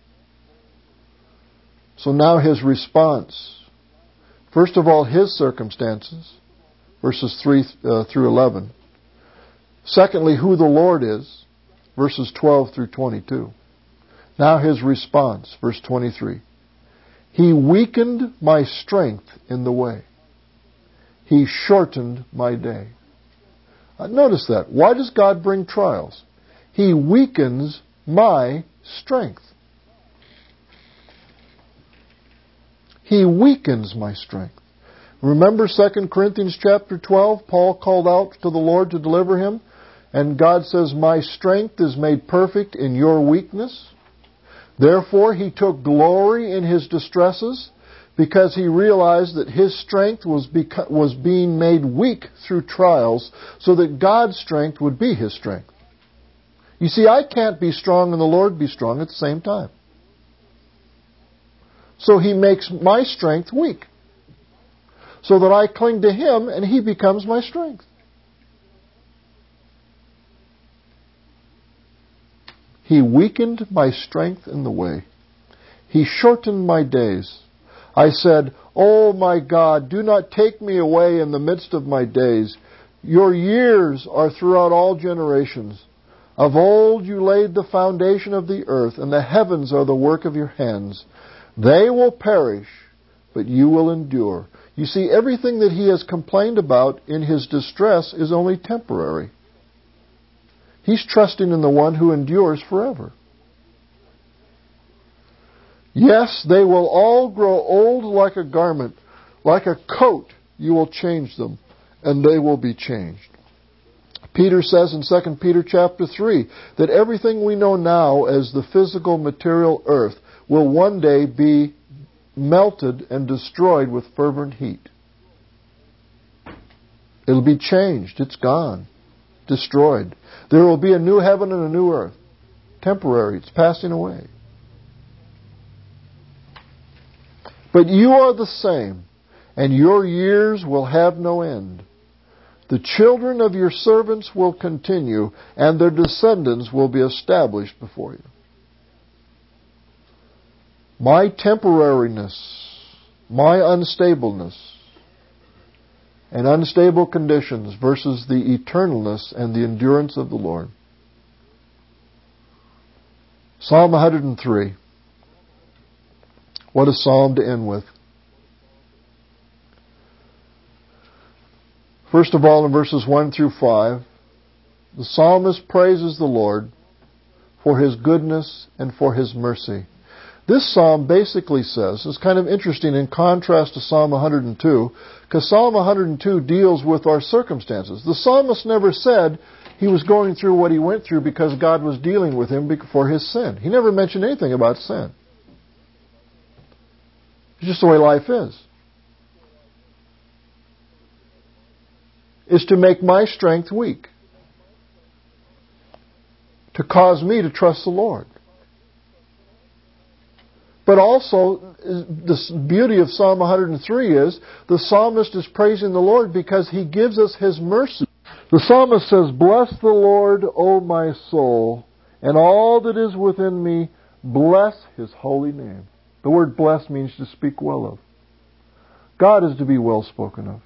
So now his response. First of all, his circumstances, verses 3 through 11. Secondly, who the Lord is, verses 12 through 22. Now his response, verse 23. "He weakened my strength in the way. He shortened my day." Notice that. Why does God bring trials? He weakens my strength. He weakens my strength. Remember 2 Corinthians chapter 12? Paul called out to the Lord to deliver him. And God says, "My strength is made perfect in your weakness." Therefore, he took glory in his distresses, because he realized that his strength was being made weak through trials, so that God's strength would be his strength. You see, I can't be strong and the Lord be strong at the same time. So He makes my strength weak, so that I cling to Him and He becomes my strength. He weakened my strength in the way. He shortened my days. I said, "Oh my God, do not take me away in the midst of my days. Your years are throughout all generations. Of old you laid the foundation of the earth, and the heavens are the work of your hands. They will perish, but you will endure." You see, everything that he has complained about in his distress is only temporary. He's trusting in the one who endures forever. Yes, they will all grow old like a garment. Like a coat, you will change them, and they will be changed. Peter says in 2 Peter chapter 3 that everything we know now as the physical material earth will one day be melted and destroyed with fervent heat. It'll be changed. It's gone. Destroyed. There will be a new heaven and a new earth. Temporary. It's passing away. But you are the same, and your years will have no end. The children of your servants will continue, and their descendants will be established before you. My temporariness, my unstableness, and unstable conditions versus the eternalness and the endurance of the Lord. Psalm 103. What a psalm to end with. First of all, in verses 1 through 5, the psalmist praises the Lord for His goodness and for His mercy. This psalm basically says, it's kind of interesting in contrast to Psalm 102, because Psalm 102 deals with our circumstances. The psalmist never said he was going through what he went through because God was dealing with him for his sin. He never mentioned anything about sin. It's just the way life is to make my strength weak, to cause me to trust the Lord. But also, the beauty of Psalm 103 is the psalmist is praising the Lord because He gives us His mercy. The psalmist says, "Bless the Lord, O my soul, and all that is within me, bless His holy name." The word bless means to speak well of. God is to be well spoken of.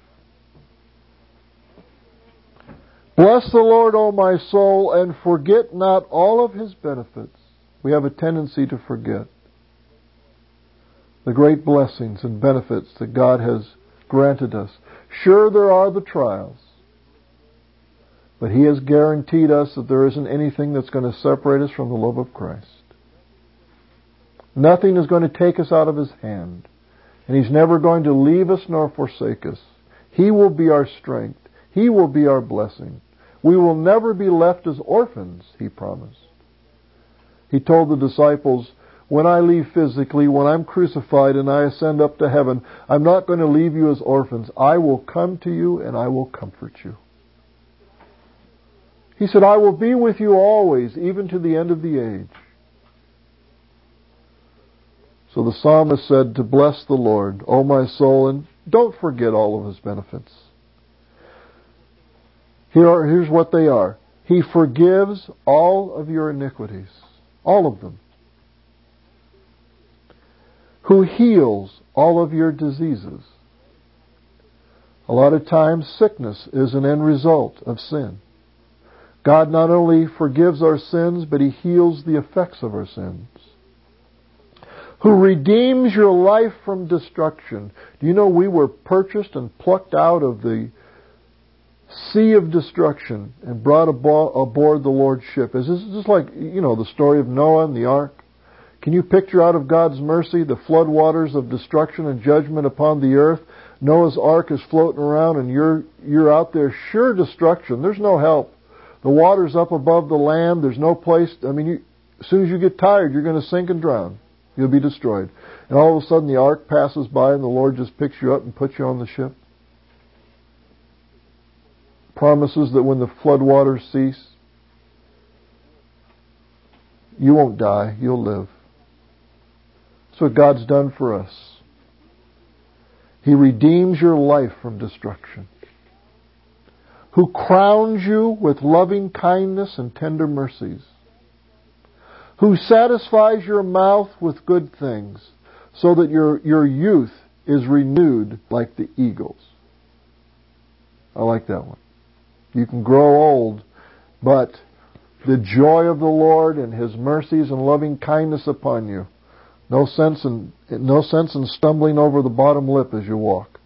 Bless the Lord, O my soul, and forget not all of His benefits. We have a tendency to forget the great blessings and benefits that God has granted us. Sure, there are the trials, but He has guaranteed us that there isn't anything that's going to separate us from the love of Christ. Nothing is going to take us out of His hand, and He's never going to leave us nor forsake us. He will be our strength. He will be our blessing. We will never be left as orphans, He promised. He told the disciples, when I leave physically, when I'm crucified and I ascend up to heaven, I'm not going to leave you as orphans. I will come to you and I will comfort you. He said, I will be with you always, even to the end of the age. So the psalmist said to bless the Lord, O my soul, and don't forget all of His benefits. Here's what they are. He forgives all of your iniquities. All of them. Who heals all of your diseases. A lot of times sickness is an end result of sin. God not only forgives our sins, but He heals the effects of our sins. Who redeems your life from destruction. Do you know we were purchased and plucked out of the sea of destruction and brought aboard the Lord's ship? Is this just like, the story of Noah and the ark? Can you picture out of God's mercy the floodwaters of destruction and judgment upon the earth? Noah's ark is floating around and you're out there, sure destruction. There's no help. The water's up above the land. There's no place. As soon as you get tired, you're going to sink and drown. You'll be destroyed. And all of a sudden the ark passes by and the Lord just picks you up and puts you on the ship. Promises that when the floodwaters cease, you won't die, you'll live. That's what God's done for us. He redeems your life from destruction. Who crowns you with loving kindness and tender mercies. Who satisfies your mouth with good things, so that your youth is renewed like the eagles. I like that one. You can grow old, but the joy of the Lord and His mercies and loving kindness upon you. No sense in stumbling over the bottom lip as you walk.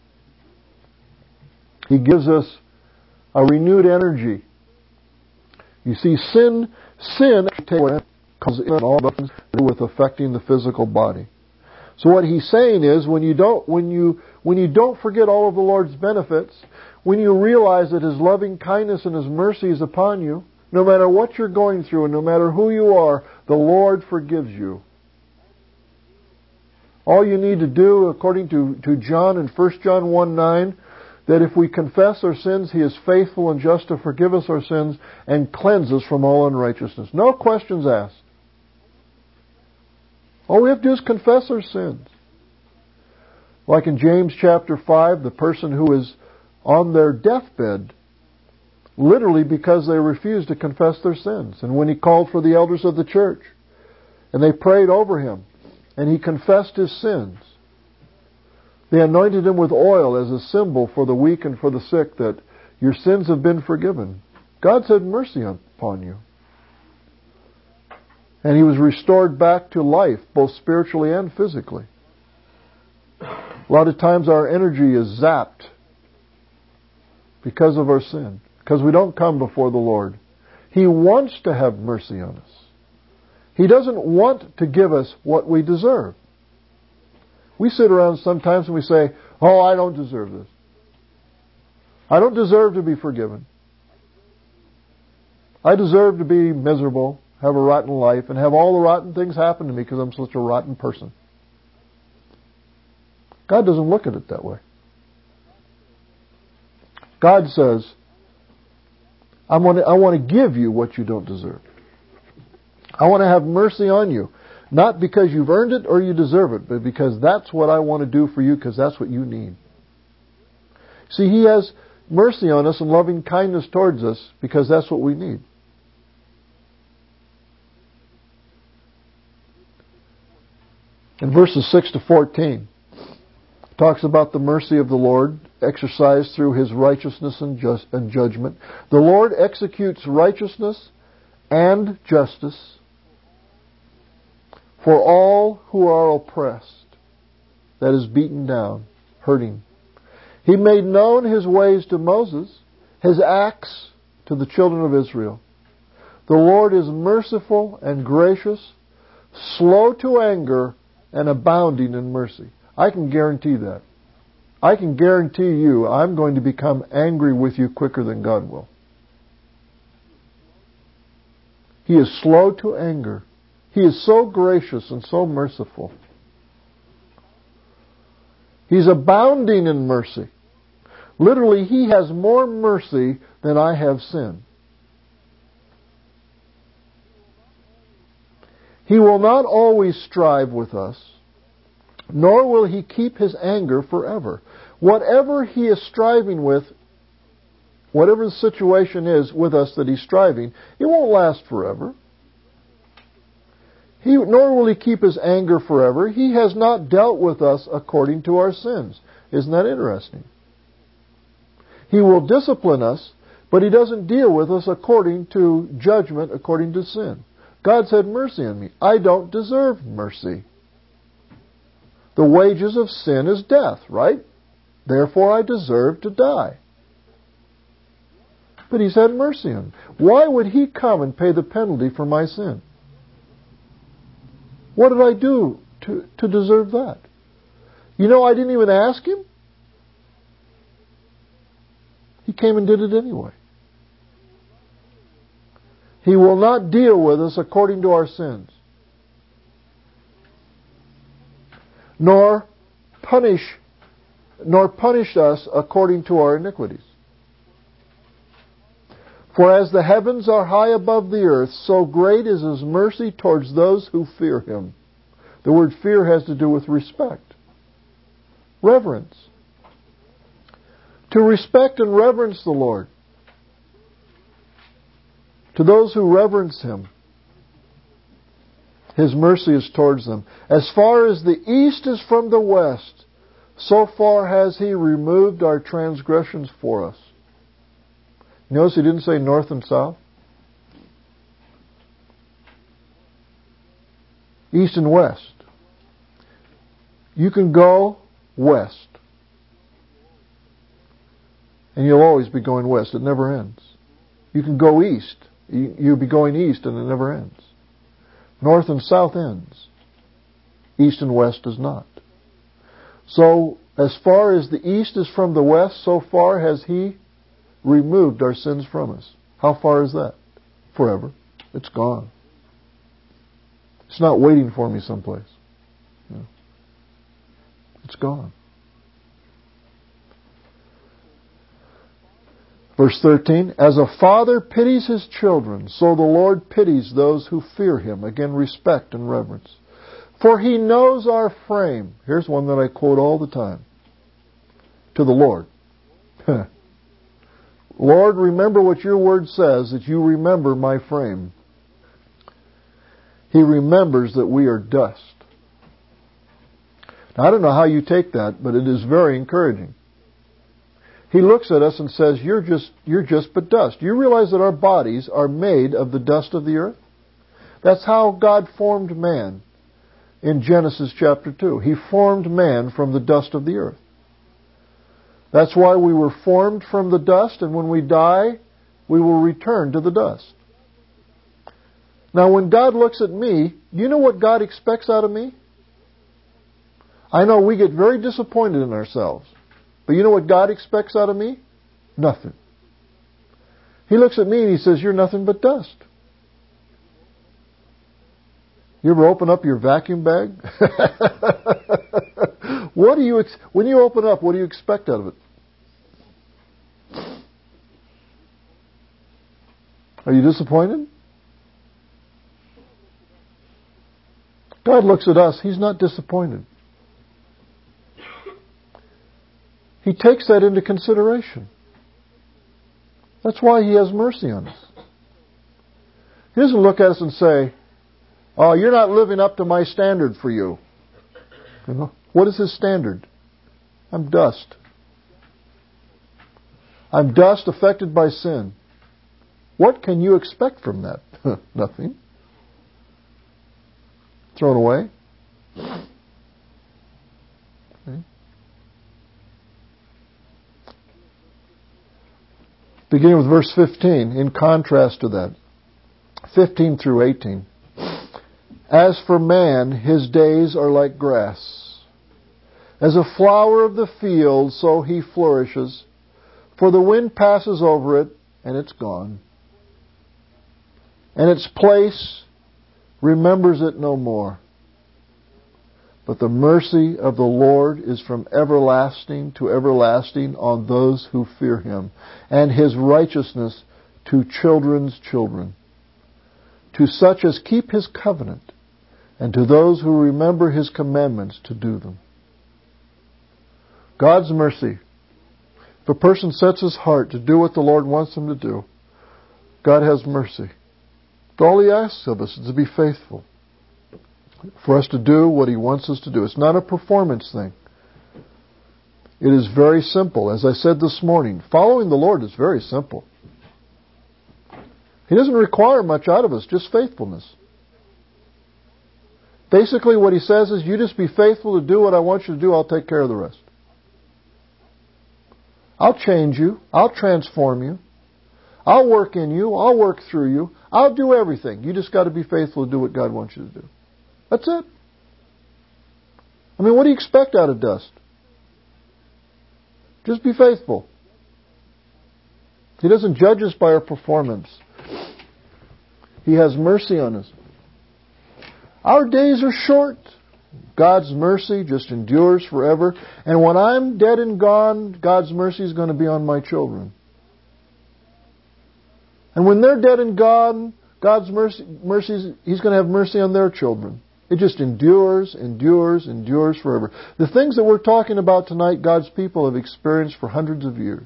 He gives us a renewed energy. You see, sin comes in all the things with affecting the physical body. So what he's saying is, when you don't forget all of the Lord's benefits, when you realize that His loving kindness and His mercy is upon you, no matter what you're going through and no matter who you are, the Lord forgives you. All you need to do, according to John in 1 John 1:9, that if we confess our sins, He is faithful and just to forgive us our sins and cleanse us from all unrighteousness. No questions asked. All we have to do is confess our sins. Like in James chapter 5, the person who is on their deathbed, literally because they refused to confess their sins. And when he called for the elders of the church, and they prayed over him, and he confessed his sins, they anointed him with oil as a symbol for the weak and for the sick, that your sins have been forgiven. God had mercy upon you. And he was restored back to life, both spiritually and physically. A lot of times our energy is zapped because of our sin, because we don't come before the Lord. He wants to have mercy on us. He doesn't want to give us what we deserve. We sit around sometimes and we say, "Oh, I don't deserve this. I don't deserve to be forgiven. I deserve to be miserable, have a rotten life, and have all the rotten things happen to me because I'm such a rotten person." God doesn't look at it that way. God says, I want to give you what you don't deserve. I want to have mercy on you. Not because you've earned it or you deserve it, but because that's what I want to do for you, because that's what you need. See, He has mercy on us and loving kindness towards us because that's what we need. In verses 6 to 14, it talks about the mercy of the Lord exercised through His righteousness and judgment. The Lord executes righteousness and justice for all who are oppressed, that is, beaten down, hurting. He made known His ways to Moses, His acts to the children of Israel. The Lord is merciful and gracious, slow to anger, and abounding in mercy. I can guarantee that. I can guarantee you I'm going to become angry with you quicker than God will. He is slow to anger. He is so gracious and so merciful. He's abounding in mercy. Literally, He has more mercy than I have sin. He will not always strive with us, nor will He keep His anger forever. Whatever He is striving with, whatever the situation is with us that He's striving, it won't last forever. Nor will He keep His anger forever. He has not dealt with us according to our sins. Isn't that interesting? He will discipline us, but He doesn't deal with us according to judgment, according to sin. God's had mercy on me. I don't deserve mercy. The wages of sin is death, right? Therefore I deserve to die. But He's had mercy on me. Why would He come and pay the penalty for my sin? What did I do to deserve that? You know, I didn't even ask Him. He came and did it anyway. He will not deal with us according to our sins, nor punish us according to our iniquities. For as the heavens are high above the earth, so great is His mercy towards those who fear Him. The word fear has to do with respect. Reverence. To respect and reverence the Lord. To those who reverence Him, His mercy is towards them. As far as the east is from the west, so far has He removed our transgressions for us. Notice He didn't say north and south. East and west. You can go west. And you'll always be going west. It never ends. You can go east. You'll be going east and it never ends. North and south ends. East and west does not. So, as far as the east is from the west, so far has He removed our sins from us. How far is that? Forever. It's gone. It's not waiting for me someplace. No. It's gone. Verse 13, as a father pities his children, so the Lord pities those who fear Him. Again, respect and reverence. For He knows our frame. Here's one that I quote all the time. To the Lord. Lord, remember what Your Word says, that You remember my frame. He remembers that we are dust. Now, I don't know how you take that, but it is very encouraging. He looks at us and says, you're just but dust. You realize that our bodies are made of the dust of the earth? That's how God formed man in Genesis chapter 2. He formed man from the dust of the earth. That's why we were formed from the dust, and when we die, we will return to the dust. Now, when God looks at me, you know what God expects out of me? I know we get very disappointed in ourselves. But you know what God expects out of me? Nothing. He looks at me and He says, you're nothing but dust. You ever open up your vacuum bag? When you open up, what do you expect out of it? Are you disappointed? God looks at us. He's not disappointed. He takes that into consideration. That's why He has mercy on us. He doesn't look at us and say, oh, you're not living up to my standard for you. You know? What is His standard? I'm dust. I'm dust affected by sin. What can you expect from that? Nothing. Thrown away. Okay. Beginning with verse 15, in contrast to that. 15 through 18. As for man, his days are like grass. As a flower of the field, so he flourishes. For the wind passes over it, and it's gone. And its place remembers it no more. But the mercy of the Lord is from everlasting to everlasting on those who fear Him, and His righteousness to children's children, to such as keep His covenant, and to those who remember His commandments to do them. God's mercy. If a person sets his heart to do what the Lord wants him to do, God has mercy. All He asks of us is to be faithful. For us to do what He wants us to do. It's not a performance thing. It is very simple. As I said this morning, following the Lord is very simple. He doesn't require much out of us, just faithfulness. Basically what He says is, you just be faithful to do what I want you to do, I'll take care of the rest. I'll change you. I'll transform you. I'll work in you. I'll work through you. I'll do everything. You just got to be faithful to do what God wants you to do. That's it. I mean, what do you expect out of dust? Just be faithful. He doesn't judge us by our performance. He has mercy on us. Our days are short. God's mercy just endures forever. And when I'm dead and gone, God's mercy is going to be on my children. And when they're dead and gone, God's mercy, He's going to have mercy on their children. It just endures forever. The things that we're talking about tonight, God's people have experienced for hundreds of years.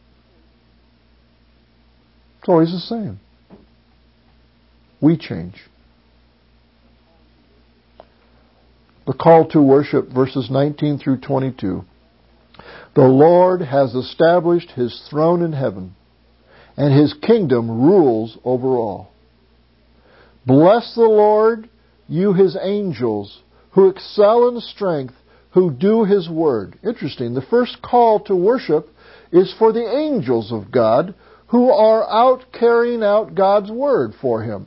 It's always the same. We change. The call to worship, verses 19 through 22. The Lord has established His throne in heaven, and His kingdom rules over all. Bless the Lord, you His angels, who excel in strength, who do His word. Interesting. The first call to worship is for the angels of God, who are out carrying out God's word for Him.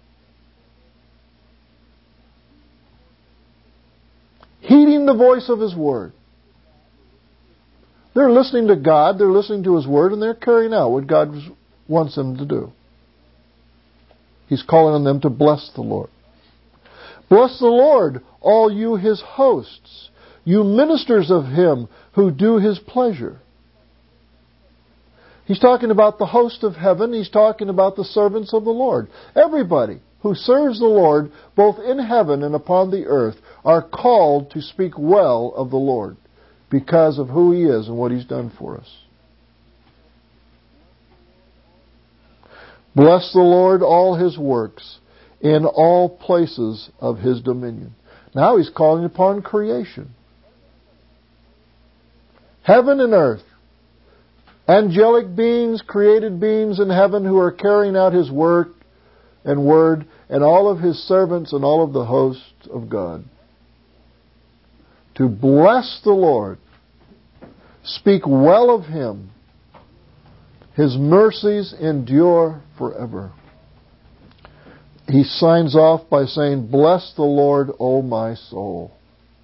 Heeding the voice of His word. They're listening to God, they're listening to His word, and they're carrying out what God wants them to do. He's calling on them to bless the Lord. Bless the Lord, all you His hosts, you ministers of Him who do His pleasure. He's talking about the host of heaven. He's talking about the servants of the Lord. Everybody who serves the Lord, both in heaven and upon the earth, are called to speak well of the Lord because of who He is and what He's done for us. Bless the Lord, all His works, in all places of His dominion. Now He's calling upon creation. Heaven and earth. Angelic beings, created beings in heaven who are carrying out His work and word, and all of His servants and all of the hosts of God. To bless the Lord. Speak well of Him. His mercies endure forever. He signs off by saying, bless the Lord, O my soul.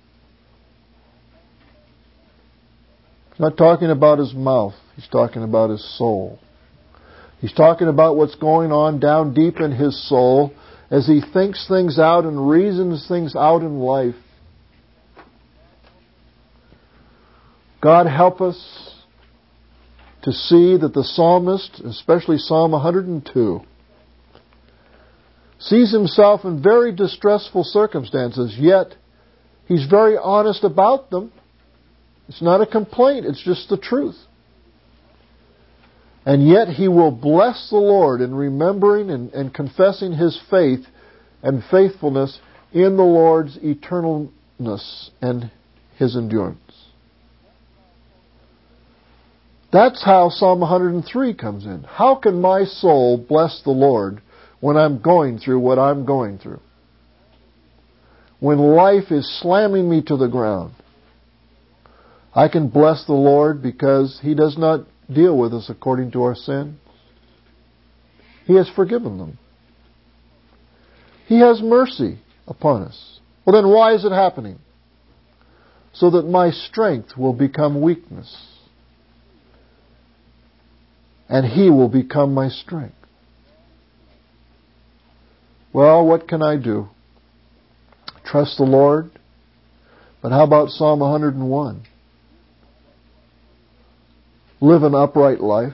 He's not talking about His mouth. He's talking about His soul. He's talking about what's going on down deep in His soul as He thinks things out and reasons things out in life. God help us to see that the psalmist, especially Psalm 102, sees himself in very distressful circumstances, yet he's very honest about them. It's not a complaint, it's just the truth. And yet he will bless the Lord in remembering and confessing his faith and faithfulness in the Lord's eternalness and His endurance. That's how Psalm 103 comes in. How can my soul bless the Lord when I'm going through what I'm going through? When life is slamming me to the ground. I can bless the Lord because He does not deal with us according to our sins. He has forgiven them. He has mercy upon us. Well, then why is it happening? So that my strength will become weakness. And He will become my strength. Well, what can I do? Trust the Lord. But how about Psalm 101? Live an upright life.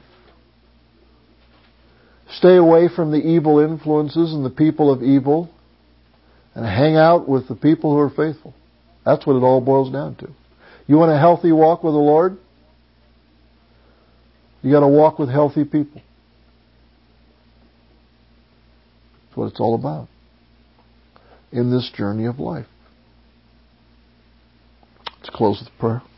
Stay away from the evil influences and the people of evil. And hang out with the people who are faithful. That's what it all boils down to. You want a healthy walk with the Lord? You got to walk with healthy people. That's what it's all about in this journey of life. Let's close with prayer.